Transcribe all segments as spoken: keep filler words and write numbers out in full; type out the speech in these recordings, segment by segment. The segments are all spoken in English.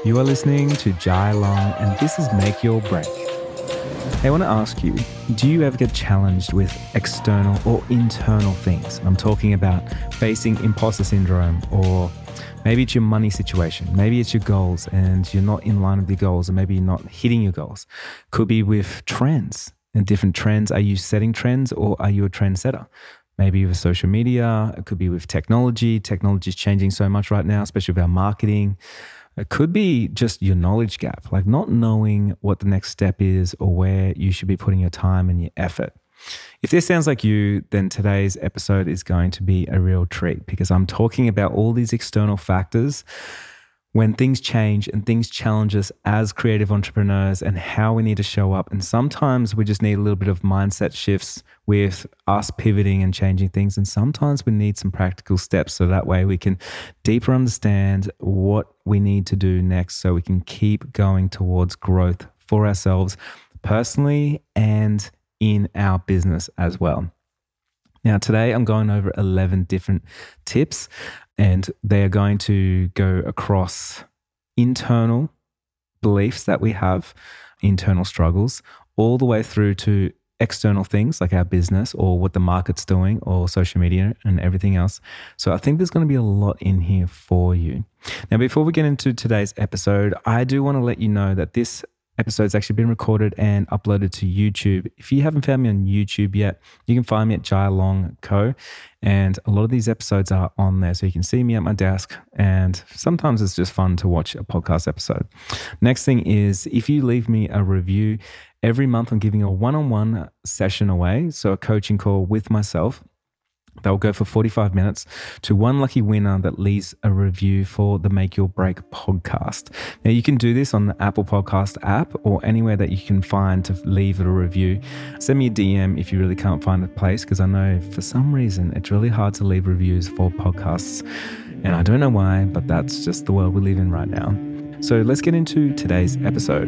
You are listening to Jai Long, and this is Make Your Break. Hey, I want to ask you, do you ever get challenged with external or internal things? I'm talking about facing imposter syndrome, or maybe it's your money situation. Maybe it's your goals and you're not in line with your goals, or maybe you're not hitting your goals. Could be with trends and different trends. Are you setting trends or are you a trendsetter? Maybe with social media. It could be with technology. Technology is changing so much right now, especially with our marketing. It could be just your knowledge gap, like not knowing what the next step is or where you should be putting your time and your effort. If this sounds like you, then today's episode is going to be a real treat, because I'm talking about all these external factors when things change and things challenge us as creative entrepreneurs, and how we need to show up. And sometimes we just need a little bit of mindset shifts with us pivoting and changing things. And sometimes we need some practical steps so that way we can deeper understand what we need to do next, so we can keep going towards growth for ourselves personally and in our business as well. Now, today I'm going over eleven different tips, and they are going to go across internal beliefs that we have, internal struggles, all the way through to external things like our business or what the market's doing or social media and everything else. So I think there's going to be a lot in here for you. Now, before we get into today's episode, I do want to let you know that this episode's actually been recorded and uploaded to YouTube. If you haven't found me on YouTube yet, you can find me at Jai Long Co. And a lot of these episodes are on there, so you can see me at my desk. And sometimes it's just fun to watch a podcast episode. Next thing is, if you leave me a review, every month I'm giving a one-on-one session away, so a coaching call with myself. That will go for forty-five minutes to one lucky winner that leaves a review for the Make Your Break podcast. Now, you can do this on the Apple Podcast app or anywhere that you can find to leave a review. Send me a D M if you really can't find a place, because I know for some reason it's really hard to leave reviews for podcasts. And I don't know why, but that's just the world we live in right now. So let's get into today's episode.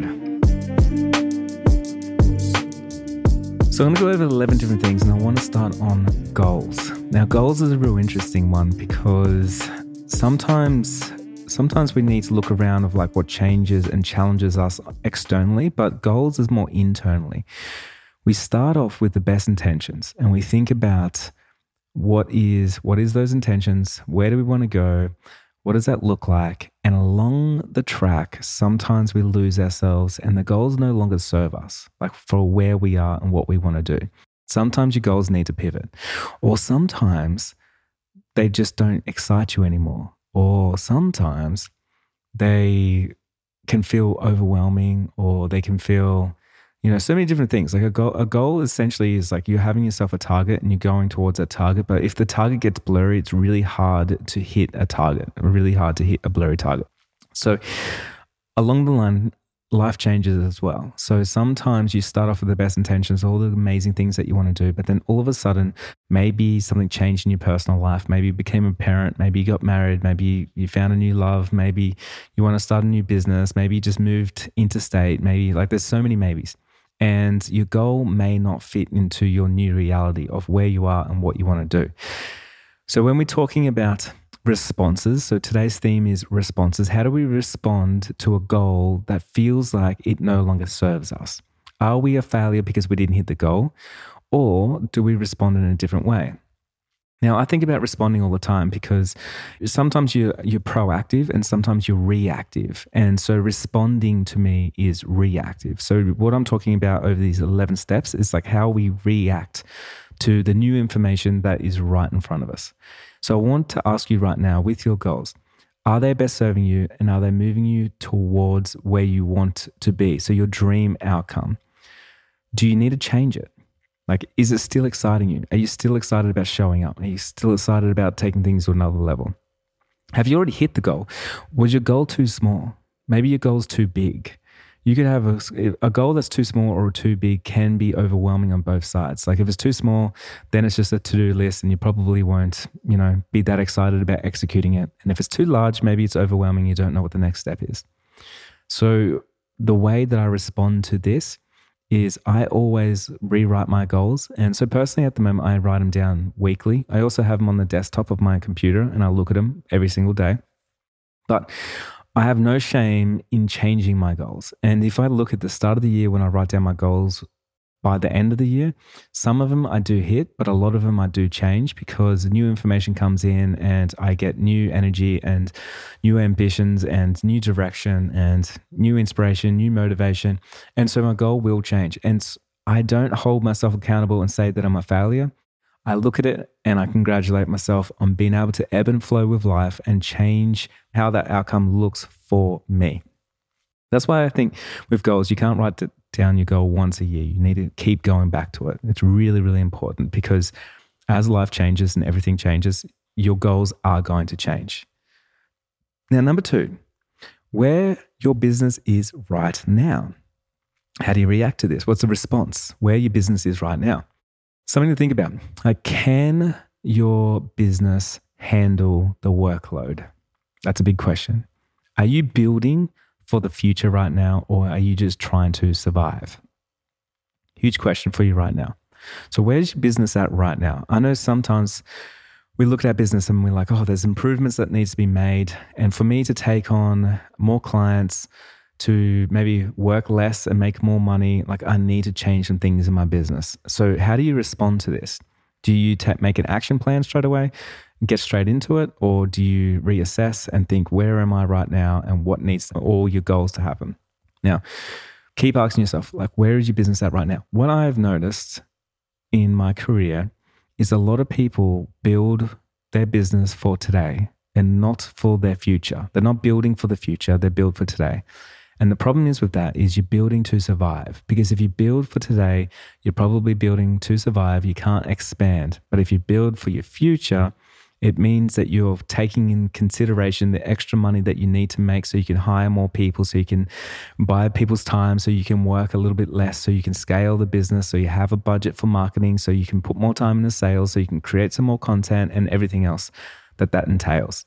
So I'm going to go over eleven different things, and I want to start on goals. Now, goals is a real interesting one, because sometimes sometimes we need to look around of like what changes and challenges us externally, but goals is more internally. We start off with the best intentions, and we think about what is what is those intentions, where do we want to go, what does that look like? And along the track, sometimes we lose ourselves and the goals no longer serve us, like for where we are and what we want to do. Sometimes your goals need to pivot, or sometimes they just don't excite you anymore, or sometimes they can feel overwhelming, or they can feel, you know, so many different things. Like a goal, a goal essentially is like you're having yourself a target and you're going towards that target. But if the target gets blurry, it's really hard to hit a target, really hard to hit a blurry target. So along the line, life changes as well. So sometimes you start off with the best intentions, all the amazing things that you want to do, but then all of a sudden, maybe something changed in your personal life. Maybe you became a parent, maybe you got married, maybe you found a new love, maybe you want to start a new business, maybe you just moved interstate, maybe like there's so many maybes. And your goal may not fit into your new reality of where you are and what you want to do. So when we're talking about responses, so today's theme is responses. How do we respond to a goal that feels like it no longer serves us? Are we a failure because we didn't hit the goal? Or do we respond in a different way? Now, I think about responding all the time, because sometimes you're, you're proactive and sometimes you're reactive. And so responding to me is reactive. So what I'm talking about over these eleven steps is like how we react to the new information that is right in front of us. So I want to ask you right now, with your goals, are they best serving you, and are they moving you towards where you want to be? So your dream outcome. Do you need to change it? Like, is it still exciting you? Are you still excited about showing up? Are you still excited about taking things to another level? Have you already hit the goal? Was your goal too small? Maybe your goal's too big. You could have a, a goal that's too small or too big can be overwhelming on both sides. Like if it's too small, then it's just a to-do list and you probably won't, you know, be that excited about executing it. And if it's too large, maybe it's overwhelming. You don't know what the next step is. So the way that I respond to this is I always rewrite my goals. And so personally at the moment, I write them down weekly. I also have them on the desktop of my computer and I look at them every single day. But I have no shame in changing my goals. And if I look at the start of the year when I write down my goals, by the end of the year, some of them I do hit, but a lot of them I do change because new information comes in and I get new energy and new ambitions and new direction and new inspiration, new motivation. And so my goal will change. And I don't hold myself accountable and say that I'm a failure. I look at it and I congratulate myself on being able to ebb and flow with life and change how that outcome looks for me. That's why I think with goals, you can't write down your goal once a year. You need to keep going back to it. It's really, really important because as life changes and everything changes, your goals are going to change. Now, number two, where your business is right now. How do you react to this? What's the response? Where your business is right now. Something to think about. Like, can your business handle the workload? That's a big question. Are you building for the future right now, or are you just trying to survive? Huge question for you right now. So where's your business at right now? I know sometimes we look at our business and we're like, oh, there's improvements that needs to be made. And for me to take on more clients, to maybe work less and make more money, like I need to change some things in my business. So how do you respond to this? Do you ta- make an action plan straight away, get straight into it, or do you reassess and think, where am I right now and what needs all your goals to happen? Now, keep asking yourself, like, where is your business at right now? What I've noticed in my career is a lot of people build their business for today and not for their future. They're not building for the future, they build for today. And the problem is with that is you're building to survive, because if you build for today, you're probably building to survive. You can't expand. But if you build for your future, it means that you're taking in consideration the extra money that you need to make so you can hire more people, so you can buy people's time, so you can work a little bit less, so you can scale the business, so you have a budget for marketing, so you can put more time into sales, so you can create some more content and everything else that that entails.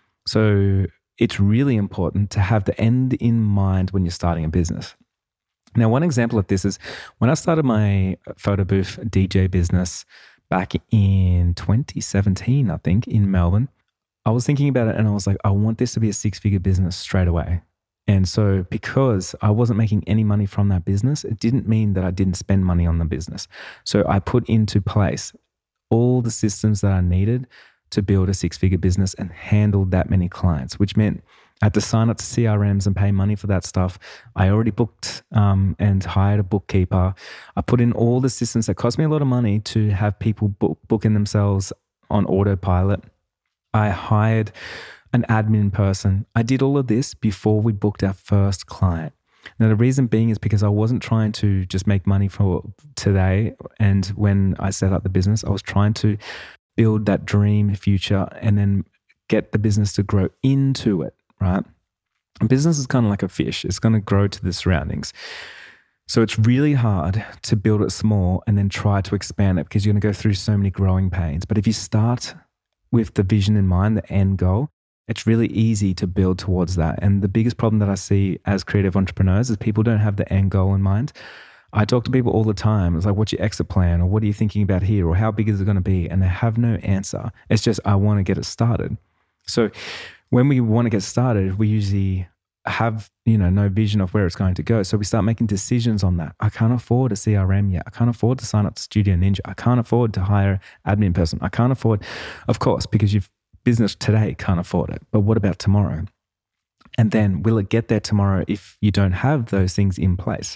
So it's really important to have the end in mind when you're starting a business. Now, one example of this is when I started my photo booth D J business back in twenty seventeen, I think, in Melbourne, I was thinking about it and I was like, I want this to be a six-figure business straight away. And so because I wasn't making any money from that business, it didn't mean that I didn't spend money on the business. So I put into place all the systems that I needed to build a six-figure business and handle that many clients, which meant I had to sign up to C R Ms and pay money for that stuff. I already booked um, and hired a bookkeeper. I put in all the systems that cost me a lot of money to have people book, booking themselves on autopilot. I hired an admin person. I did all of this before we booked our first client. Now, the reason being is because I wasn't trying to just make money for today. And when I set up the business, I was trying to build that dream future and then get the business to grow into it, right? A business is kind of like a fish. It's going to grow to the surroundings. So it's really hard to build it small and then try to expand it because you're going to go through so many growing pains. But if you start with the vision in mind, the end goal, it's really easy to build towards that. And the biggest problem that I see as creative entrepreneurs is people don't have the end goal in mind. I talk to people all the time. It's like, what's your exit plan? Or what are you thinking about here? Or how big is it going to be? And they have no answer. It's just, I want to get it started. So when we want to get started, we usually have, you know, no vision of where it's going to go. So we start making decisions on that. I can't afford a C R M yet. I can't afford to sign up to Studio Ninja. I can't afford to hire an admin person. I can't afford, of course, because your business today can't afford it. But what about tomorrow? And then will it get there tomorrow if you don't have those things in place?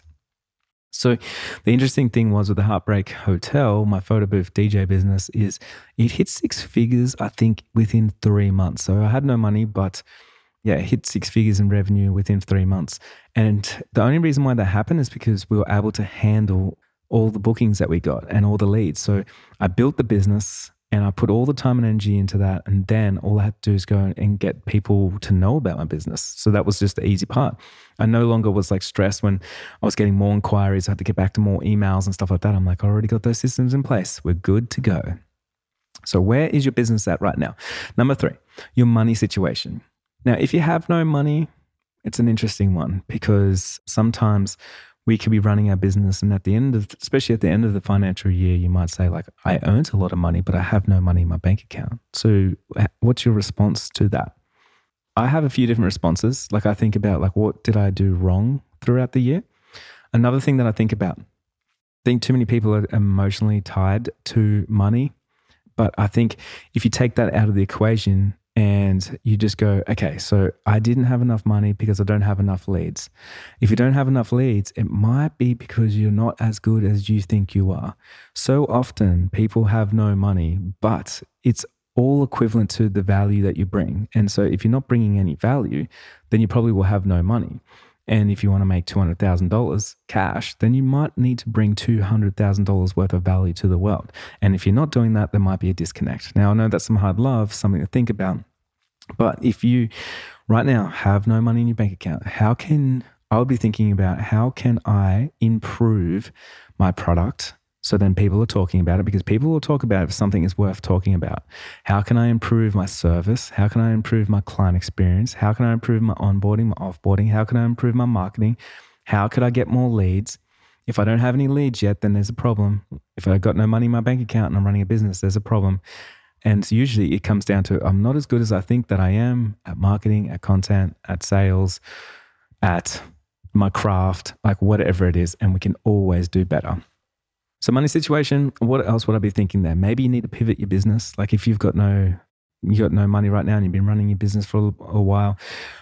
So the interesting thing was with the Heartbreak Hotel, my photo booth D J business, is it hit six figures, I think, within three months. So I had no money, but yeah, it hit six figures in revenue within three months. And the only reason why that happened is because we were able to handle all the bookings that we got and all the leads. So I built the business and I put all the time and energy into that. And then all I had to do is go and get people to know about my business. So that was just the easy part. I no longer was like stressed when I was getting more inquiries. I had to get back to more emails and stuff like that. I'm like, I already got those systems in place. We're good to go. So where is your business at right now? Number three, your money situation. Now, if you have no money, it's an interesting one because sometimes we could be running our business and at the end of, especially at the end of the financial year, you might say like, I earned a lot of money, but I have no money in my bank account. So what's your response to that? I have a few different responses. Like I think about like, what did I do wrong throughout the year? Another thing that I think about, I think too many people are emotionally tied to money. But I think if you take that out of the equation and you just go, okay, so I didn't have enough money because I don't have enough leads. If you don't have enough leads, it might be because you're not as good as you think you are. So often people have no money, but it's all equivalent to the value that you bring. And so if you're not bringing any value, then you probably will have no money. And if you want to make two hundred thousand dollars cash, then you might need to bring two hundred thousand dollars worth of value to the world. And if you're not doing that, there might be a disconnect. Now, I know that's some hard love, something to think about. But if you right now have no money in your bank account, how can, I would be thinking about how can I improve my product so then people are talking about it, because people will talk about it if something is worth talking about. How can I improve my service? How can I improve my client experience? How can I improve my onboarding, my offboarding? How can I improve my marketing? How could I get more leads? If I don't have any leads yet, then there's a problem. If I've got no money in my bank account and I'm running a business, there's a problem. And usually it comes down to I'm not as good as I think that I am at marketing, at content, at sales, at my craft, like whatever it is, and we can always do better. So money situation, what else would I be thinking there? Maybe you need to pivot your business. Like if you've got no, you got no money right now and you've been running your business for a, a while,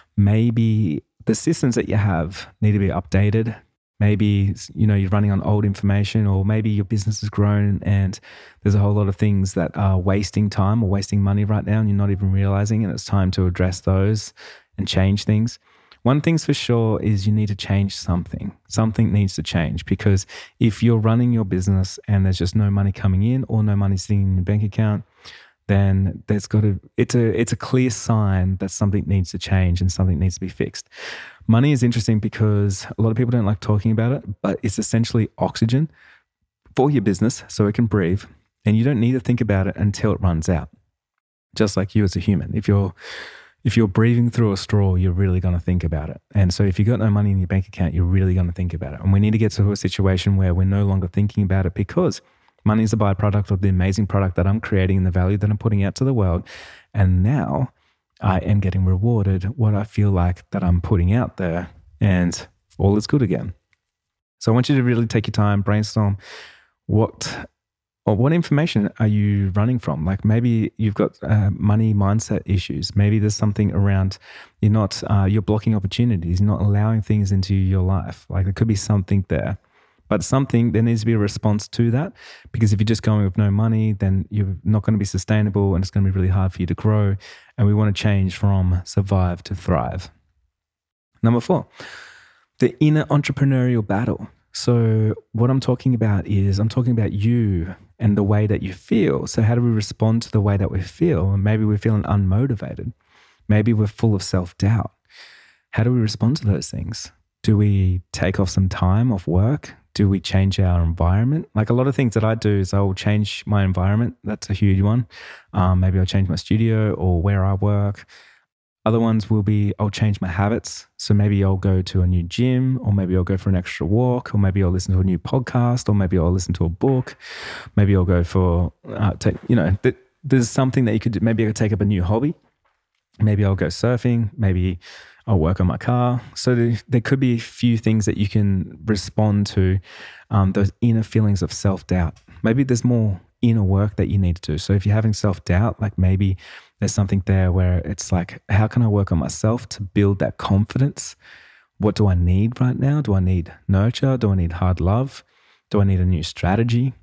maybe the systems that you have need to be updated. Maybe, you know, you're running on old information, or maybe your business has grown and there's a whole lot of things that are wasting time or wasting money right now and you're not even realizing, and it's time to address those and change things. One thing's for sure is you need to change something. Something needs to change, because if you're running your business and there's just no money coming in or no money sitting in your bank account, then there's got to, it's a, it's a clear sign that something needs to change and something needs to be fixed. Money is interesting because a lot of people don't like talking about it, but it's essentially oxygen for your business so it can breathe, and you don't need to think about it until it runs out. Just like you as a human. If you're If you're breathing through a straw, you're really going to think about it. And so if you've got no money in your bank account, you're really going to think about it. And we need to get to a situation where we're no longer thinking about it, because money is a byproduct of the amazing product that I'm creating and the value that I'm putting out to the world. And now I am getting rewarded what I feel like that I'm putting out there, and all is good again. So I want you to really take your time, brainstorm what or what information are you running from? Like maybe you've got uh, money mindset issues. Maybe there's something around you're not, uh, you're blocking opportunities, you're not allowing things into your life. Like there could be something there, but something, there needs to be a response to that, because if you're just going with no money, then you're not going to be sustainable and it's going to be really hard for you to grow. And we want to change from survive to thrive. Number four, the inner entrepreneurial battle. So what I'm talking about is I'm talking about you and the way that you feel. So how do we respond to the way that we feel? Maybe we're feeling unmotivated. Maybe we're full of self-doubt. How do we respond to those things? Do we take off some time off work? Do we change our environment? Like a lot of things that I do is I will change my environment. That's a huge one. Um, maybe I'll change my studio or where I work. Other ones will be, I'll change my habits. So maybe I'll go to a new gym, or maybe I'll go for an extra walk, or maybe I'll listen to a new podcast, or maybe I'll listen to a book. Maybe I'll go for, uh, take, you know, th- there's something that you could do. Maybe I could take up a new hobby. Maybe I'll go surfing. Maybe I'll work on my car. So there, there could be a few things that you can respond to, um, those inner feelings of self-doubt. Maybe there's more inner work that you need to do. So if you're having self-doubt, like maybe there's something there where it's like, how can I work on myself to build that confidence? What do I need right now? Do I need nurture? Do I need hard love? Do I need a new strategy?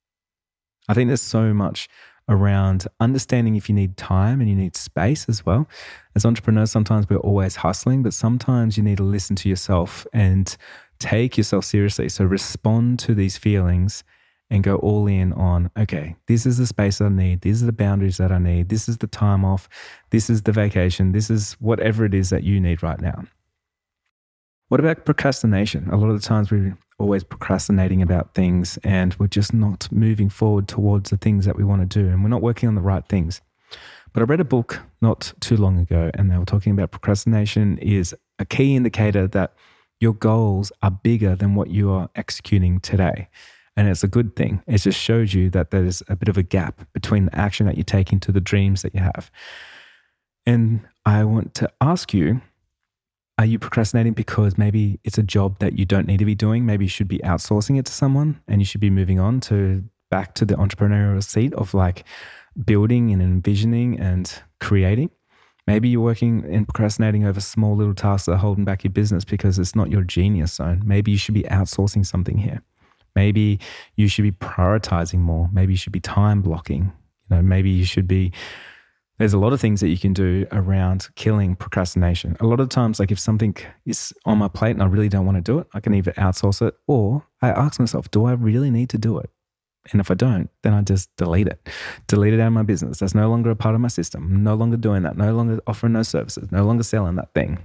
I think there's so much around understanding if you need time and you need space as well. As entrepreneurs, sometimes we're always hustling, but sometimes you need to listen to yourself and take yourself seriously. So respond to these feelings and go all in on, okay, this is the space I need. These are the boundaries that I need. This is the time off. This is the vacation. This is whatever it is that you need right now. What about procrastination? A lot of the times we're always procrastinating about things and we're just not moving forward towards the things that we want to do, and we're not working on the right things. But I read a book not too long ago, and they were talking about procrastination is a key indicator that your goals are bigger than what you are executing today. And it's a good thing. It just shows you that there's a bit of a gap between the action that you're taking to the dreams that you have. And I want to ask you, are you procrastinating because maybe it's a job that you don't need to be doing? Maybe you should be outsourcing it to someone and you should be moving on to back to the entrepreneurial seat of like building and envisioning and creating. Maybe you're working and procrastinating over small little tasks that are holding back your business because it's not your genius zone. Maybe you should be outsourcing something here. Maybe you should be prioritizing more. Maybe you should be time blocking. You know, maybe you should be, there's a lot of things that you can do around killing procrastination. A lot of times, like if something is on my plate and I really don't want to do it, I can either outsource it or I ask myself, do I really need to do it? And if I don't, then I just delete it. Delete it out of my business. That's no longer a part of my system. I'm no longer doing that. No longer offering those services. No longer selling that thing.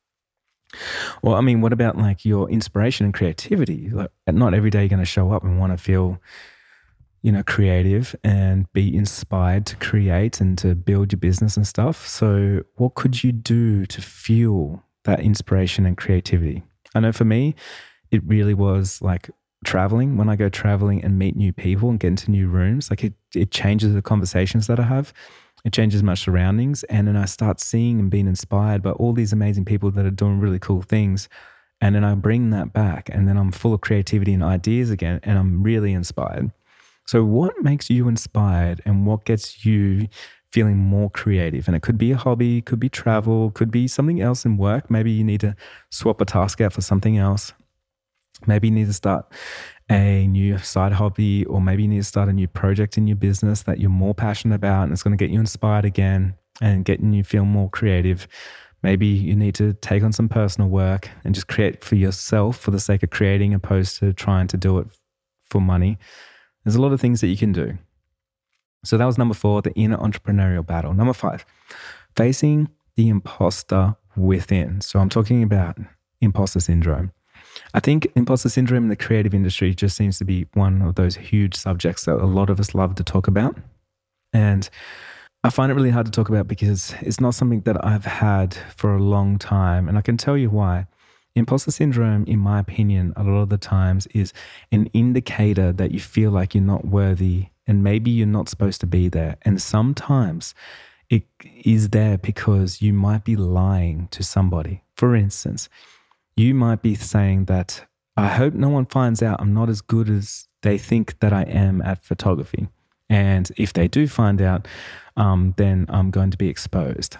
Well, I mean, what about like your inspiration and creativity? Like, not every day you're going to show up and want to feel, you know, creative and be inspired to create and to build your business and stuff. So what could you do to fuel that inspiration and creativity? I know for me, it really was like traveling. When I go traveling and meet new people and get into new rooms, like it, it changes the conversations that I have. It changes my surroundings. And then I start seeing and being inspired by all these amazing people that are doing really cool things. And then I bring that back and then I'm full of creativity and ideas again, and I'm really inspired. So what makes you inspired and what gets you feeling more creative? And it could be a hobby, could be travel, could be something else in work. Maybe you need to swap a task out for something else. Maybe you need to start a new side hobby, or maybe you need to start a new project in your business that you're more passionate about and it's going to get you inspired again and getting you feel more creative. Maybe you need to take on some personal work and just create for yourself for the sake of creating, opposed to trying to do it for money. There's a lot of things that you can do. So that was number four, the inner entrepreneurial battle. Number five, facing the imposter within. So I'm talking about imposter syndrome. I think imposter syndrome in the creative industry just seems to be one of those huge subjects that a lot of us love to talk about. And I find it really hard to talk about because it's not something that I've had for a long time. And I can tell you why. Imposter syndrome, in my opinion, a lot of the times is an indicator that you feel like you're not worthy and maybe you're not supposed to be there. And sometimes it is there because you might be lying to somebody. For instance, you might be saying that, I hope no one finds out I'm not as good as they think that I am at photography. And if they do find out, um, then I'm going to be exposed.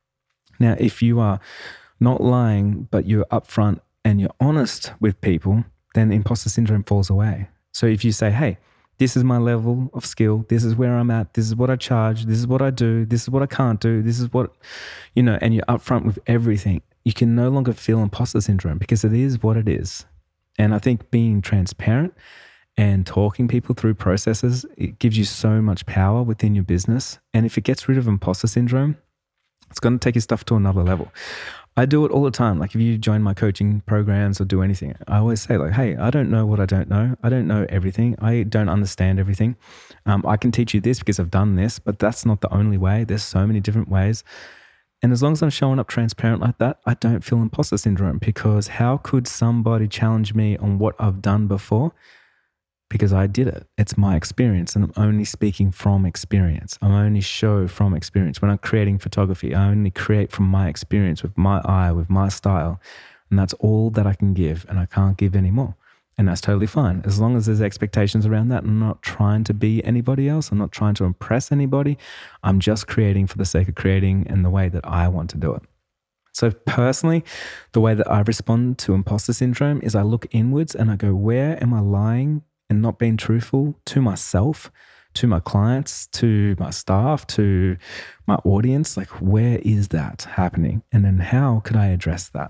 Now, if you are not lying, but you're upfront and you're honest with people, then imposter syndrome falls away. So if you say, hey, this is my level of skill, this is where I'm at, this is what I charge, this is what I do, this is what I can't do, this is what, you know, and you're upfront with everything, you can no longer feel imposter syndrome because it is what it is. And I think being transparent and talking people through processes, it gives you so much power within your business. And if it gets rid of imposter syndrome, it's going to take your stuff to another level. I do it all the time. Like if you join my coaching programs or do anything, I always say like, hey, I don't know what I don't know. I don't know everything. I don't understand everything. Um, I can teach you this because I've done this, but that's not the only way. There's so many different ways. And as long as I'm showing up transparent like that, I don't feel imposter syndrome, because how could somebody challenge me on what I've done before? Because I did it. It's my experience, and I'm only speaking from experience. I only show from experience. When I'm creating photography, I only create from my experience, with my eye, with my style. And that's all that I can give, and I can't give any more. And that's totally fine. As long as there's expectations around that, I'm not trying to be anybody else. I'm not trying to impress anybody. I'm just creating for the sake of creating and the way that I want to do it. So personally, the way that I respond to imposter syndrome is I look inwards and I go, where am I lying and not being truthful to myself, to my clients, to my staff, to my audience? Like, where is that happening? And then how could I address that?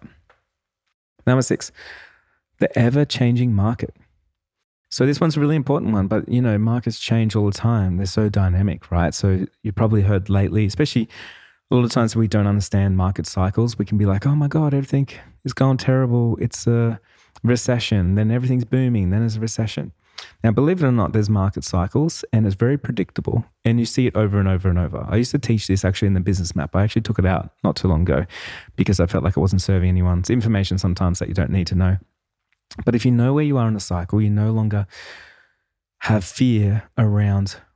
Number six, the ever-changing market. So this one's a really important one, but you know, markets change all the time. They're so dynamic, right? So you probably heard lately, especially a lot of times we don't understand market cycles. We can be like, oh my God, everything is going terrible. It's a recession. Then everything's booming. Then there's a recession. Now, believe it or not, there's market cycles, and it's very predictable, and you see it over and over and over. I used to teach this actually in the business map. I actually took it out not too long ago because I felt like it wasn't serving anyone. It's information sometimes that you don't need to know. But if you know where you are in the cycle, you no longer have fear around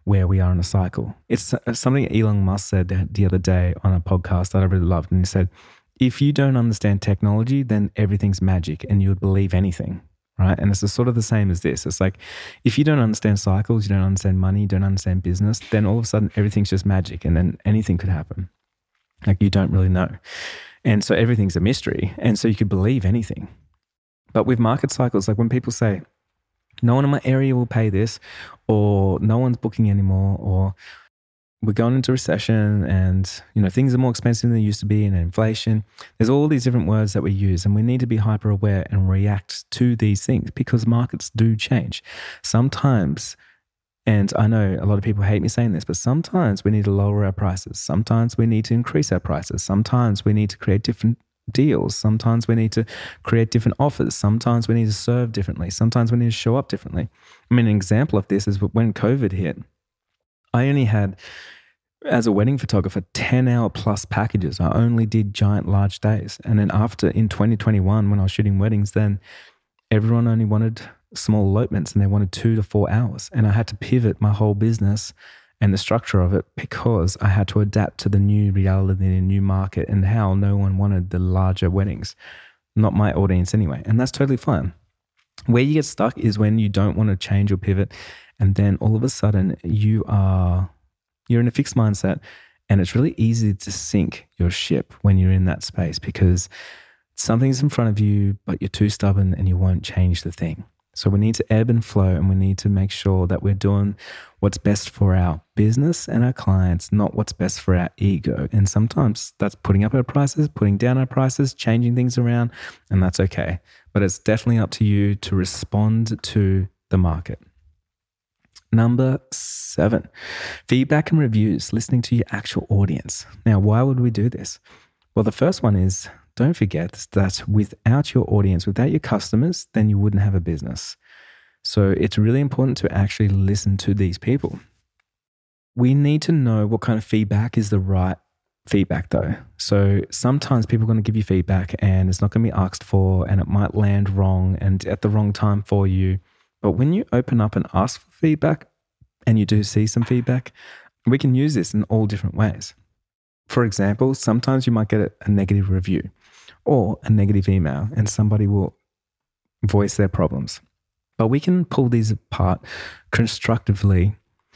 where we are in a cycle. It's something Elon Musk said the other day on a podcast that I really loved. And he said, if you don't understand technology, then everything's magic and you would believe anything, right? And it's sort of the same as this. It's like, if you don't understand cycles, you don't understand money, you don't understand business, then all of a sudden everything's just magic and then anything could happen. Like you don't really know. And so everything's a mystery. And so you could believe anything. But with market cycles, like when people say, no one in my area will pay this, or no one's booking anymore, or we're going into recession and, you know, things are more expensive than they used to be and inflation. There's all these different words that we use and we need to be hyper aware and react to these things because markets do change. Sometimes, and I know a lot of people hate me saying this, but sometimes we need to lower our prices. Sometimes we need to increase our prices. Sometimes we need to create different deals. Sometimes we need to create different offers. Sometimes we need to serve differently. Sometimes we need to show up differently. I mean, an example of this is when COVID hit, I only had, as a wedding photographer, ten hour plus packages. I only did giant large days. And then after in twenty twenty-one, when I was shooting weddings, then everyone only wanted small elopements and they wanted two to four hours. And I had to pivot my whole business and the structure of it because I had to adapt to the new reality and the new market and how no one wanted the larger weddings, not my audience anyway. And that's totally fine. Where you get stuck is when you don't want to change or pivot, and then all of a sudden you are, you're in a fixed mindset, and it's really easy to sink your ship when you're in that space because something's in front of you, but you're too stubborn and you won't change the thing. So we need to ebb and flow, and we need to make sure that we're doing what's best for our business and our clients, not what's best for our ego. And sometimes that's putting up our prices, putting down our prices, changing things around, and that's okay. But it's definitely up to you to respond to the market. Number seven, feedback and reviews, listening to your actual audience. Now, why would we do this? Well, the first one is, don't forget that without your audience, without your customers, then you wouldn't have a business. So it's really important to actually listen to these people. We need to know what kind of feedback is the right feedback though. So sometimes people are going to give you feedback and it's not going to be asked for and it might land wrong and at the wrong time for you. But when you open up and ask for feedback and you do see some feedback, we can use this in all different ways. For example, sometimes you might get a negative review or a negative email and somebody will voice their problems. But we can pull these apart constructively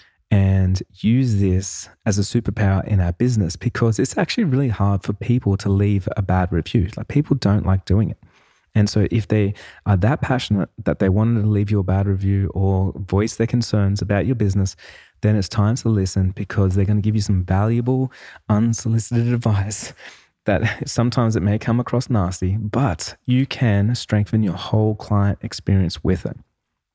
and use this as a superpower in our business because it's actually really hard for people to leave a bad review. Like people don't like doing it. And so if they are that passionate that they wanted to leave you a bad review or voice their concerns about your business, then it's time to listen because they're going to give you some valuable, unsolicited advice that sometimes it may come across nasty, but you can strengthen your whole client experience with it.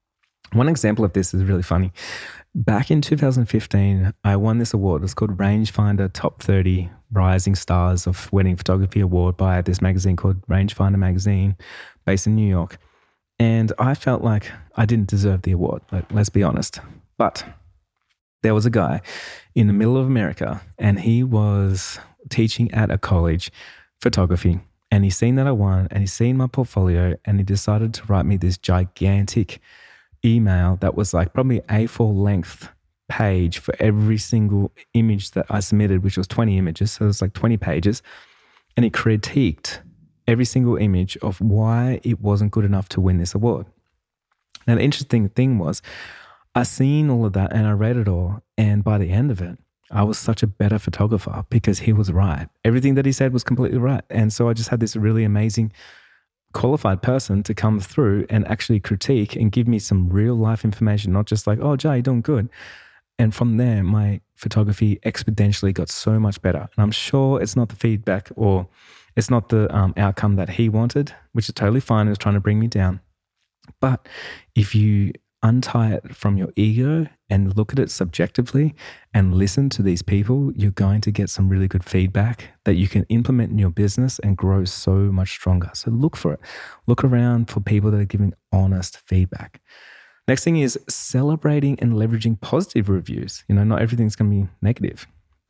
One example of this is really funny. Back in two thousand fifteen, I won this award. It's called Rangefinder Top thirty Rising Stars of Wedding Photography Award by this magazine called Rangefinder Magazine, based in New York. And I felt like I didn't deserve the award, like, let's be honest. But there was a guy in the middle of America and he was teaching at a college photography, and he's seen that I won and he's seen my portfolio and he decided to write me this gigantic email that was like probably A four length page for every single image that I submitted, which was twenty images. So it was like twenty pages. And he critiqued every single image of why it wasn't good enough to win this award. Now, the interesting thing was I seen all of that and I read it all. And by the end of it, I was such a better photographer because he was right. Everything that he said was completely right. And so I just had this really amazing qualified person to come through and actually critique and give me some real life information, not just like, oh, Jai, you're doing good. And from there, my photography exponentially got so much better. And I'm sure it's not the feedback or it's not the um, outcome that he wanted, which is totally fine. He was trying to bring me down. But if you untie it from your ego and look at it subjectively and listen to these people, you're going to get some really good feedback that you can implement in your business and grow so much stronger. So look for it. Look around for people that are giving honest feedback. Next thing is celebrating and leveraging positive reviews. You know, not everything's going to be negative.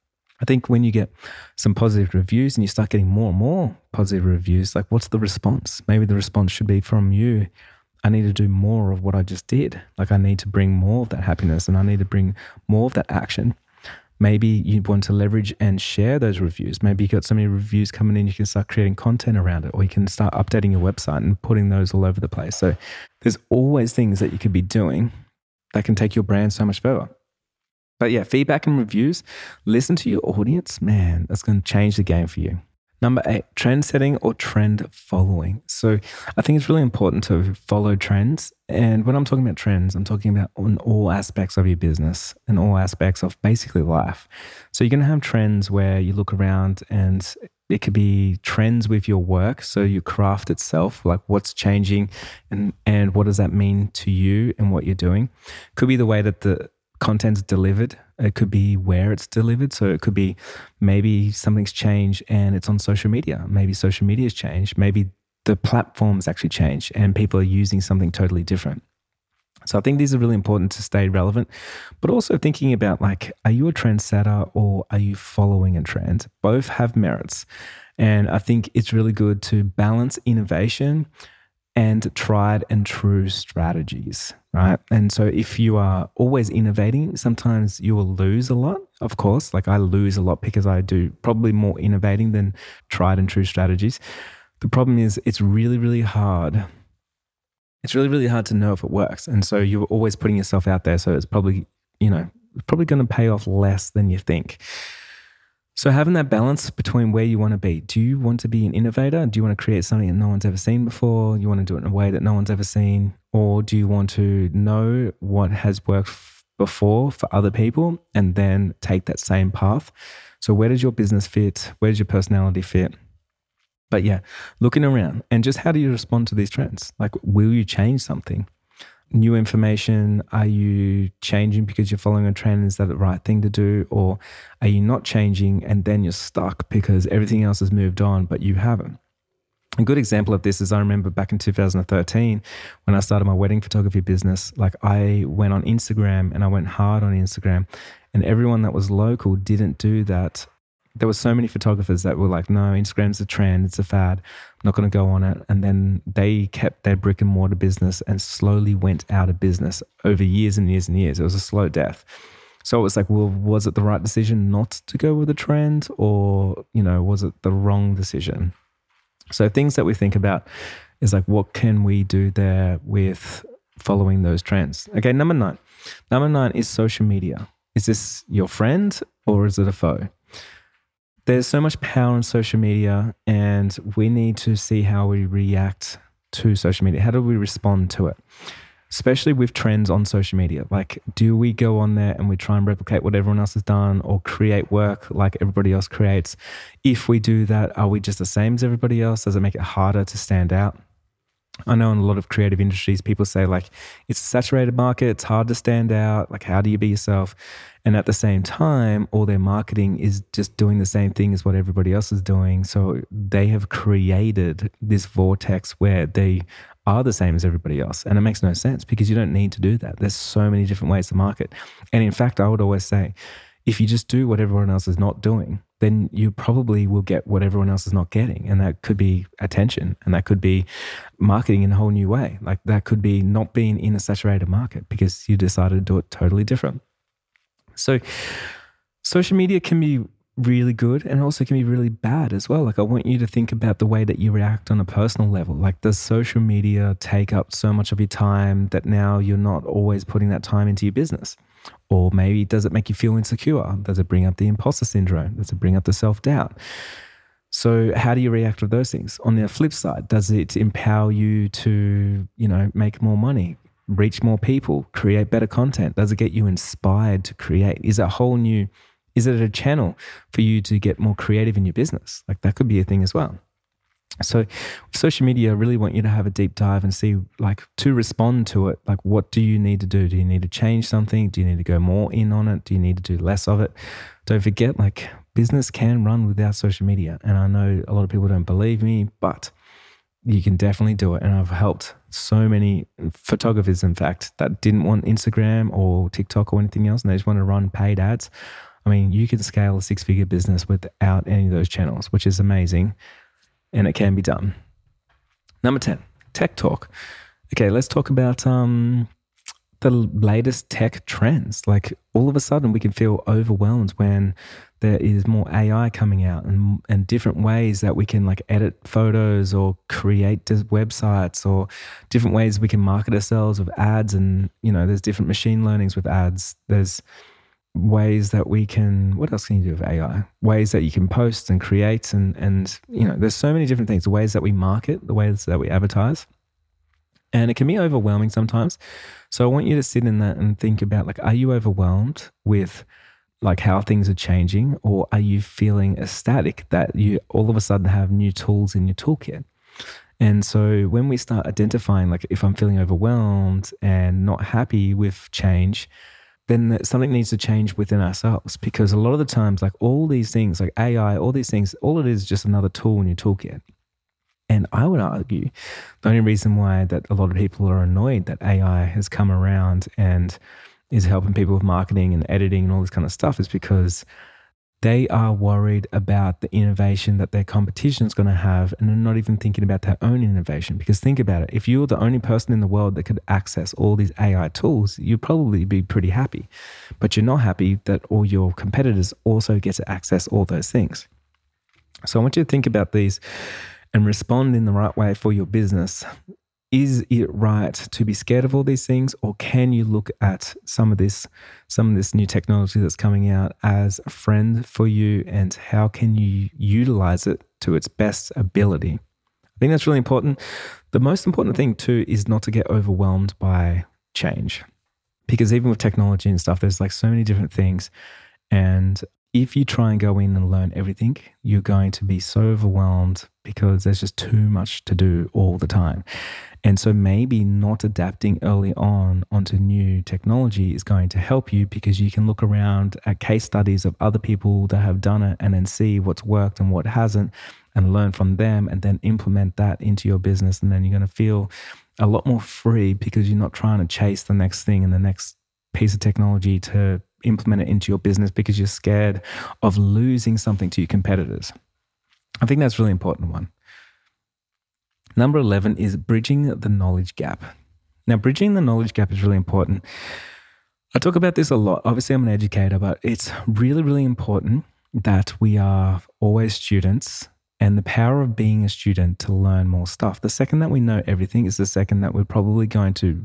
I think when you get some positive reviews and you start getting more and more positive reviews, like what's the response? Maybe the response should be from you I need to do more of what I just did. Like I need to bring more of that happiness and I need to bring more of that action. Maybe you want to leverage and share those reviews. Maybe you got so many reviews coming in, you can start creating content around it, or you can start updating your website and putting those all over the place. So there's always things that you could be doing that can take your brand so much further. But yeah, feedback and reviews, listen to your audience. Man, that's going to change the game for you. Number eight, trend setting or trend following. So I think it's really important to follow trends. And when I'm talking about trends, I'm talking about on all aspects of your business and all aspects of basically life. So you're going to have trends where you look around and it could be trends with your work. So your craft itself, like what's changing and, and what does that mean to you and what you're doing. Could be the way that the content's delivered. It could be where it's delivered. So it could be maybe something's changed and it's on social media. Maybe social media's changed. Maybe the platform's actually changed and people are using something totally different. So I think these are really important to stay relevant, but also thinking about like, are you a trendsetter or are you following a trend? Both have merits. And I think it's really good to balance innovation and tried and true strategies, right? And so if you are always innovating, sometimes you will lose a lot, of course. Like I lose a lot because I do probably more innovating than tried and true strategies. The problem is it's really, really hard. It's really, really hard to know if it works. And so you're always putting yourself out there. So it's probably, you know, it's probably going to pay off less than you think. So having that balance between where you want to be. Do you want to be an innovator? Do you want to create something that no one's ever seen before? You want to do it in a way that no one's ever seen? Or do you want to know what has worked f- before for other people and then take that same path? So where does your business fit? Where does your personality fit? But yeah, looking around and just how do you respond to these trends? Like, will you change something? New information, are you changing because you're following a trend? Is that the right thing to do? Or are you not changing and then you're stuck because everything else has moved on, but you haven't? A good example of this is I remember back in two thousand thirteen when I started my wedding photography business, like I went on Instagram and I went hard on Instagram and everyone that was local didn't do that. There were so many photographers that were like, no, Instagram's a trend, it's a fad, I'm not going to go on it. And then they kept their brick and mortar business and slowly went out of business over years and years and years. It was a slow death. So it was like, well, was it the right decision not to go with the trend, or, you know, was it the wrong decision? So things that we think about is like, what can we do there with following those trends? Okay, number nine. Number nine is social media. Is this your friend or is it a foe? There's so much power in social media and we need to see how we react to social media. How do we respond to it? Especially with trends on social media. Like, do we go on there and we try and replicate what everyone else has done or create work like everybody else creates? If we do that, are we just the same as everybody else? Does it make it harder to stand out? I know in a lot of creative industries, people say like, it's a saturated market, it's hard to stand out. Like, how do you be yourself? And at the same time, all their marketing is just doing the same thing as what everybody else is doing. So they have created this vortex where they are the same as everybody else. And it makes no sense because you don't need to do that. There's so many different ways to market. And in fact, I would always say, if you just do what everyone else is not doing, then you probably will get what everyone else is not getting. And that could be attention, and that could be marketing in a whole new way. Like that could be not being in a saturated market because you decided to do it totally different. So social media can be really good and also can be really bad as well. Like I want you to think about the way that you react on a personal level. Like, does social media take up so much of your time that now you're not always putting that time into your business? Or maybe does it make you feel insecure? Does it bring up the imposter syndrome? Does it bring up the self-doubt? So how do you react to those things? On the flip side, does it empower you to, you know, make more money, reach more people, create better content? Does it get you inspired to create? Is it a whole new, is it a channel for you to get more creative in your business? Like that could be a thing as well. So with social media, I really want you to have a deep dive and see, like, to respond to it, like, what do you need to do? Do you need to change something? Do you need to go more in on it? Do you need to do less of it? Don't forget, like, business can run without social media. And I know a lot of people don't believe me, but you can definitely do it. And I've helped so many photographers, in fact, that didn't want Instagram or TikTok or anything else, and they just want to run paid ads. I mean, you can scale a six-figure business without any of those channels, which is amazing. And it can be done. Number ten, tech talk. Okay, let's talk about um, the latest tech trends. Like all of a sudden, we can feel overwhelmed when there is more A I coming out and, and different ways that we can like edit photos or create websites or different ways we can market ourselves with ads. And, you know, there's different machine learnings with ads. There's ways that we can, what else can you do with A I? Ways that you can post and create and, and, you know, there's so many different things, the ways that we market, the ways that we advertise. And it can be overwhelming sometimes. So I want you to sit in that and think about like, are you overwhelmed with like how things are changing, or are you feeling ecstatic that you all of a sudden have new tools in your toolkit? And so when we start identifying like if I'm feeling overwhelmed and not happy with change, then something needs to change within ourselves, because a lot of the times like all these things like A I, all these things, all it is just another tool in your toolkit. And I would argue the only reason why that a lot of people are annoyed that A I has come around and is helping people with marketing and editing and all this kind of stuff is because they are worried about the innovation that their competition is going to have, and they're not even thinking about their own innovation. Because think about it, if you're the only person in the world that could access all these A I tools, you'd probably be pretty happy. But you're not happy that all your competitors also get to access all those things. So I want you to think about these and respond in the right way for your business. Is it right to be scared of all these things, or can you look at some of this, some of this new technology that's coming out as a friend for you, and how can you utilize it to its best ability? I think that's really important. The most important thing too is not to get overwhelmed by change, because even with technology and stuff, there's like so many different things, and if you try and go in and learn everything, you're going to be so overwhelmed because there's just too much to do all the time. And so maybe not adapting early on onto new technology is going to help you, because you can look around at case studies of other people that have done it and then see what's worked and what hasn't and learn from them and then implement that into your business. And then you're going to feel a lot more free, because you're not trying to chase the next thing and the next piece of technology to implement it into your business because you're scared of losing something to your competitors. I think that's a really important one. Number eleven is bridging the knowledge gap. Now, bridging the knowledge gap is really important. I talk about this a lot. Obviously, I'm an educator, but it's really, really important that we are always students, and the power of being a student to learn more stuff. The second that we know everything is the second that we're probably going to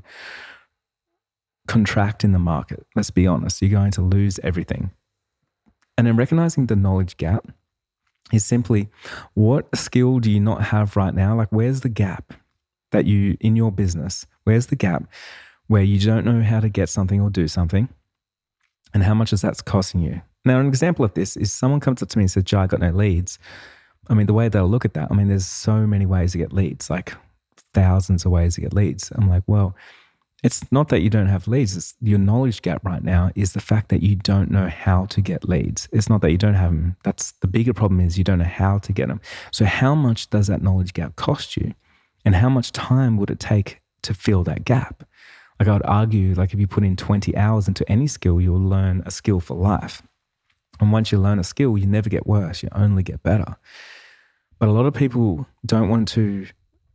contract in the market. Let's be honest, you're going to lose everything. And then recognizing the knowledge gap is simply, what skill do you not have right now? Like, where's the gap that you, in your business, where's the gap where you don't know how to get something or do something, and how much is that costing you? Now, an example of this is someone comes up to me and says, "Jai, I got no leads." I mean, the way they'll look at that, I mean, there's so many ways to get leads, like thousands of ways to get leads. I'm like, well, it's not that you don't have leads. It's your knowledge gap right now is the fact that you don't know how to get leads. It's not that you don't have them. That's the bigger problem, is you don't know how to get them. So how much does that knowledge gap cost you? And how much time would it take to fill that gap? Like, I would argue, like if you put in twenty hours into any skill, you'll learn a skill for life. And once you learn a skill, you never get worse. You only get better. But a lot of people don't want to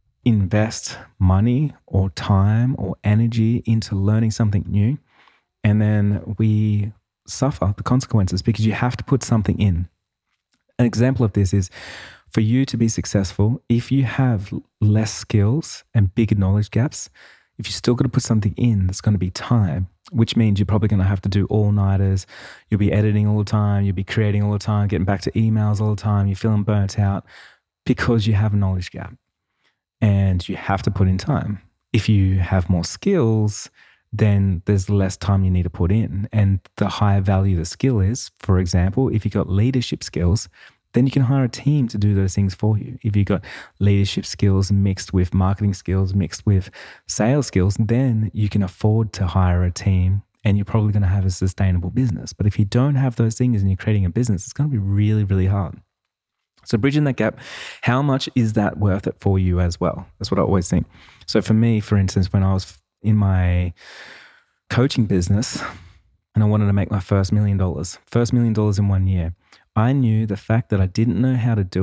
invest money or time or energy into learning something new, and then we suffer the consequences because you have to put something in. An example of this is, for you to be successful, if you have less skills and bigger knowledge gaps, if you're still going to put something in, that's going to be time, which means you're probably going to have to do all-nighters. You'll be editing all the time. You'll be creating all the time, getting back to emails all the time. You're feeling burnt out because you have a knowledge gap. And you have to put in time. If you have more skills, then there's less time you need to put in. And the higher value the skill is, for example, if you've got leadership skills, then you can hire a team to do those things for you. If you've got leadership skills mixed with marketing skills, mixed with sales skills, then you can afford to hire a team, and you're probably going to have a sustainable business. But if you don't have those things and you're creating a business, it's going to be really, really hard. So bridging that gap, how much is that worth it for you as well? That's what I always think. So for me, for instance, when I was in my coaching business and I wanted to make my first million dollars, first million dollars in one year, I knew the fact that I didn't know how to do it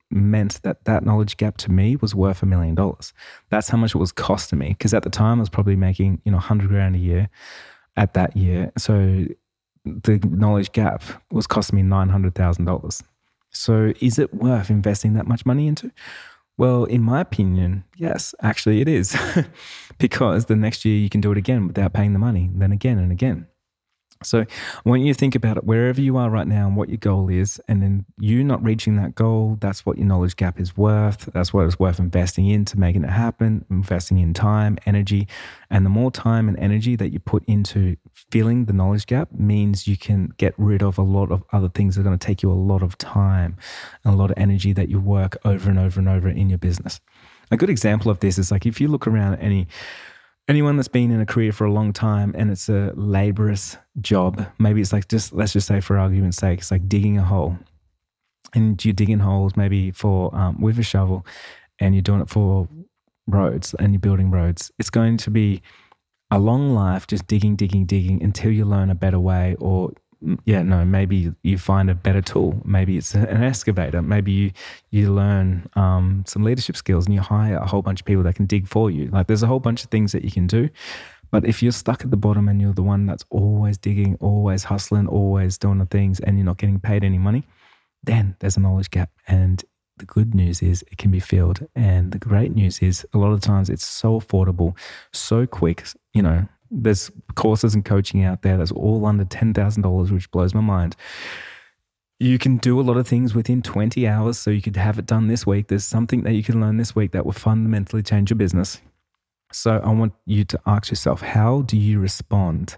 meant that that knowledge gap to me was worth a million dollars. That's how much it was costing me. Because at the time I was probably making, you know, one hundred grand a year at that year. So the knowledge gap was costing me nine hundred thousand dollars. So is it worth investing that much money into? Well, in my opinion, yes, actually it is. Because the next year you can do it again without paying the money, then again and again. So I want you to think about it wherever you are right now and what your goal is. And then you not reaching that goal, that's what your knowledge gap is worth. That's what it's worth investing into making it happen, investing in time, energy. And the more time and energy that you put into filling the knowledge gap means you can get rid of a lot of other things that are going to take you a lot of time and a lot of energy that you work over and over and over in your business. A good example of this is like if you look around at any Anyone that's been in a career for a long time and it's a laborious job, maybe it's like just, let's just say for argument's sake, it's like digging a hole. And you're digging holes maybe for um, with a shovel and you're doing it for roads and you're building roads. It's going to be a long life just digging, digging, digging until you learn a better way or yeah, no, maybe you find a better tool. Maybe it's an excavator. Maybe you you learn um, some leadership skills and you hire a whole bunch of people that can dig for you. Like there's a whole bunch of things that you can do. But if you're stuck at the bottom and you're the one that's always digging, always hustling, always doing the things and you're not getting paid any money, then there's a knowledge gap. And the good news is it can be filled. And the great news is a lot of times it's so affordable, so quick, you know. There's courses and coaching out there that's all under ten thousand dollars, which blows my mind. You can do a lot of things within twenty hours, so you could have it done this week. There's something that you can learn this week that will fundamentally change your business. So I want you to ask yourself, how do you respond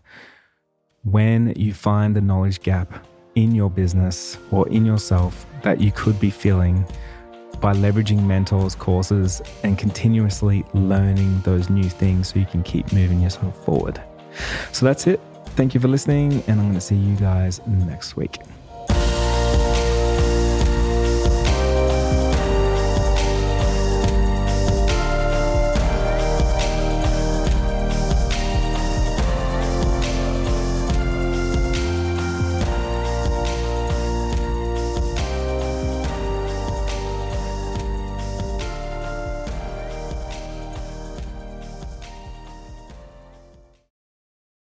when you find the knowledge gap in your business or in yourself that you could be filling by leveraging mentors, courses, and continuously learning those new things so you can keep moving yourself forward. So that's it. Thank you for listening, and I'm going to see you guys next week.